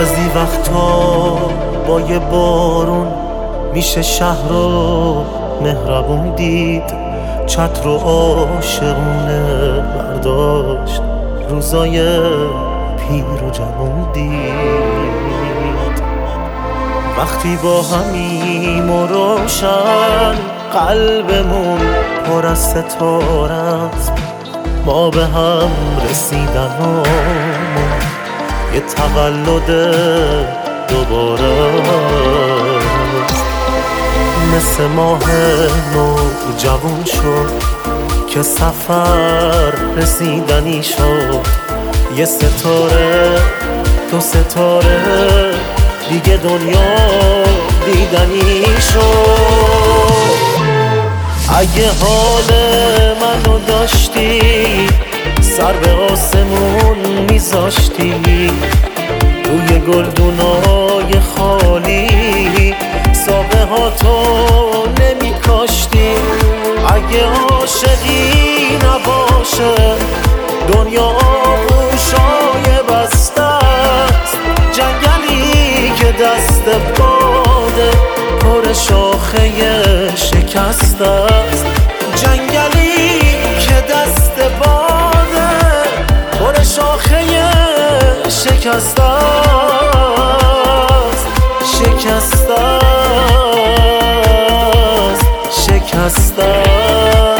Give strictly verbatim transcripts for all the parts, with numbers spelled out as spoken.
بعضی وقتا با یه بارون میشه شهر رو مهربون دید، چتر و عاشقونه برداشت، روزای پیر و جوون دید. وقتی با همیم و روشن قلبمون پر از ستاره است، ما به هم رسیدنمون یه تولد دوباره است. مثل ماه نو جوون شد که سفر رسیدنی شد، یه ستاره دو ستاره دیگه دنیا دیدنی شد. اگه حال منو داشتی سر به آسمون میذاشتی، روی گلدونای خالی ساقه ها تو نمی کاشتی. اگه عاشقی نباشه دنیا آغوشای بسته است، جنگلی که دست باده پر شاخه شکسته است، جنگلی که دست باده پر شاخه شکسته است، شکسته است، شکسته است.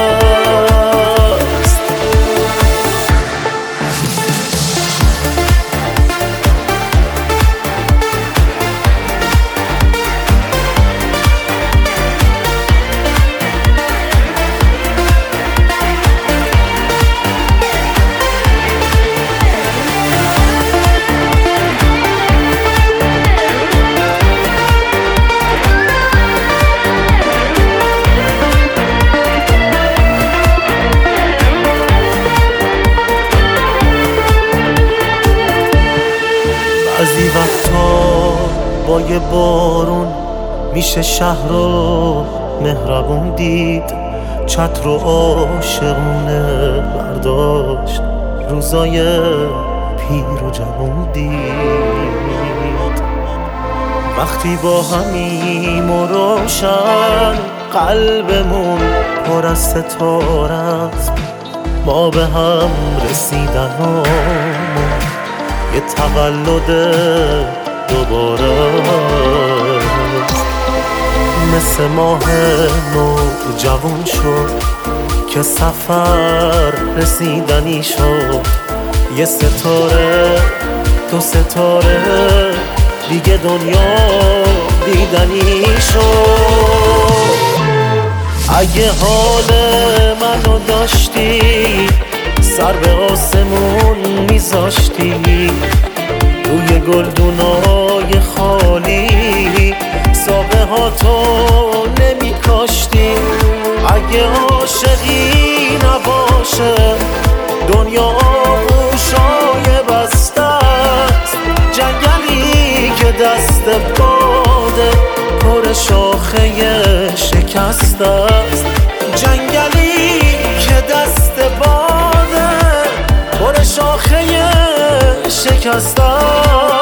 بعضی وقتا با یه بارون میشه شهر رو مهربون دید، چتر و عاشقونه برداشت، روزای پیر و جوون دید. وقتی با همیم و روشن قلبمون پر از ستاره است، ما به هم رسیدنمون یه تولد دوباره است. مثل ماه نو جوون شد که سفر رسیدنی شد، یه ستاره دو ستاره دیگه دنیا دیدنی شد. اگه حال منو داشتی سر به آسمون میذاشتی، روی گلدونای خالی ساقه ها تو نمی کاشتی. اگه عاشقی نباشه دنیا آغوشای بسته است، جنگلی که دست باده پر شاخه شکسته است، جنگلی که دست باده پر شاخه شکسته است.